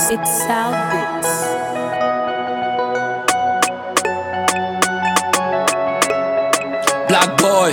It's South Beats. Black boy,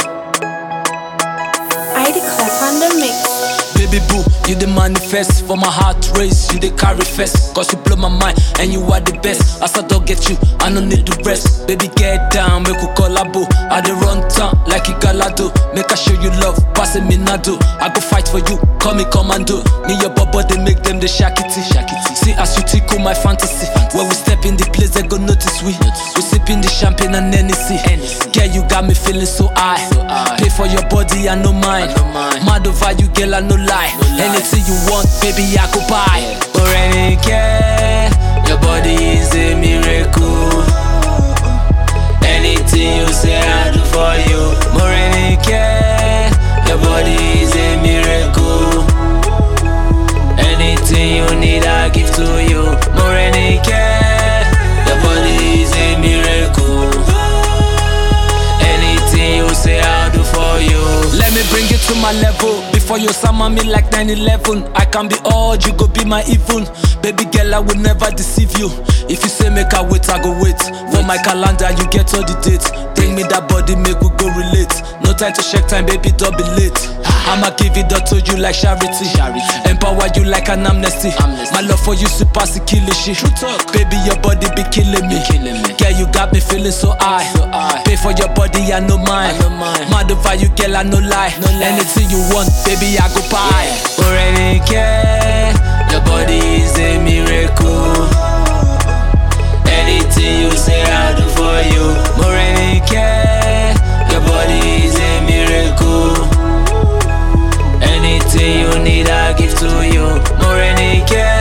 I declare on the mix. baby boo, you the manifest for my heart race. You the carry first, cause you blow my mind and you are the best. As I don't get you, I don't need the rest. Baby get down, make you collabo. I the run town like you galado. Make I show you love, passing me nado. I go fight for you, call me commando. Me your bubble, they make them the shakity. See as you tickle my fantasy. When we step in the place, they go notice we sipping the champagne and Hennessy. Girl, you got me feeling so high. Pay for your body, I no mind. Mad over you, girl, I no lie. Anything you want, baby, I go buy. Or any care, your body is a miracle. Anything you say, I do for you. More any care, your body is a miracle. Anything you need, I give to you. More any care, your body is a miracle. Anything you say, I'll do for you. Let me bring it to my level. Before you summon me like 9/11, I can be odd, you go be my even. Baby girl, I will never deceive you. If you say make I wait, I go wait. For my calendar, you get all the dates. Bring me that body, make we go relate. No time to check time, baby, don't be late. I'ma give it up to you like charity. Empower you like an amnesty. My love for you surpass the killing shit. Baby, your body be killing me. Girl, you got me feeling so high. Pay for your body, I no mind. Mad over you, girl, I no lie. Anything you want, baby, I go buy. Or any care, your body is a miracle. Anything you say, I do for you. More any care, your body is a miracle. Anything you need, I give to you. More any care.